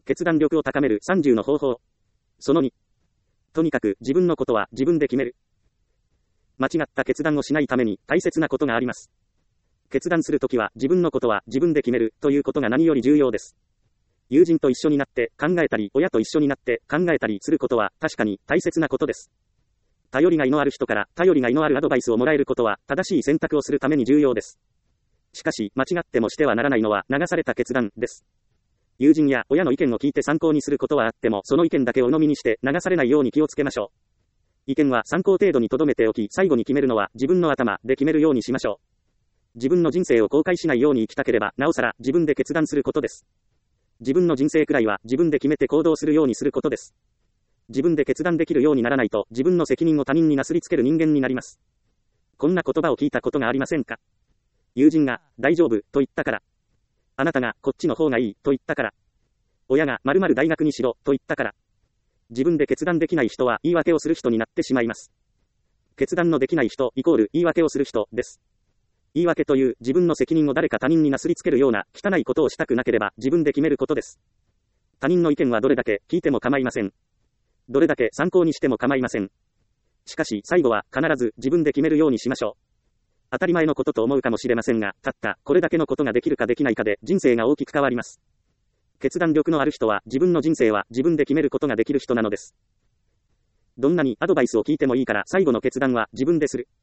決断力を高める30の方法。その2。とにかく自分のことは自分で決める。間違った決断をしないために大切なことがあります。決断するときは自分のことは自分で決めるということが何より重要です。友人と一緒になって考えたり、親と一緒になって考えたりすることは確かに大切なことです。頼りがいのある人から頼りがいのあるアドバイスをもらえることは正しい選択をするために重要です。しかし間違ってもしてはならないのは流された決断です。友人や親の意見を聞いて参考にすることはあっても、その意見だけを鵜呑みにして流されないように気をつけましょう。意見は参考程度に留めておき、最後に決めるのは自分の頭で決めるようにしましょう。自分の人生を後悔しないように生きたければ、なおさら自分で決断することです。自分の人生くらいは自分で決めて行動するようにすることです。自分で決断できるようにならないと、自分の責任を他人になすりつける人間になります。こんな言葉を聞いたことがありませんか？友人が大丈夫と言ったから。あなたがこっちの方がいいと言ったから。親が〇〇大学にしろと言ったから。自分で決断できない人は言い訳をする人になってしまいます。決断のできない人イコール言い訳をする人です。言い訳という自分の責任を誰か他人になすりつけるような汚いことをしたくなければ自分で決めることです。他人の意見はどれだけ聞いても構いません。どれだけ参考にしても構いません。しかし最後は必ず自分で決めるようにしましょう。当たり前のことと思うかもしれませんが、たったこれだけのことができるかできないかで人生が大きく変わります。決断力のある人は自分の人生は自分で決めることができる人なのです。どんなにアドバイスを聞いてもいいから最後の決断は自分でする。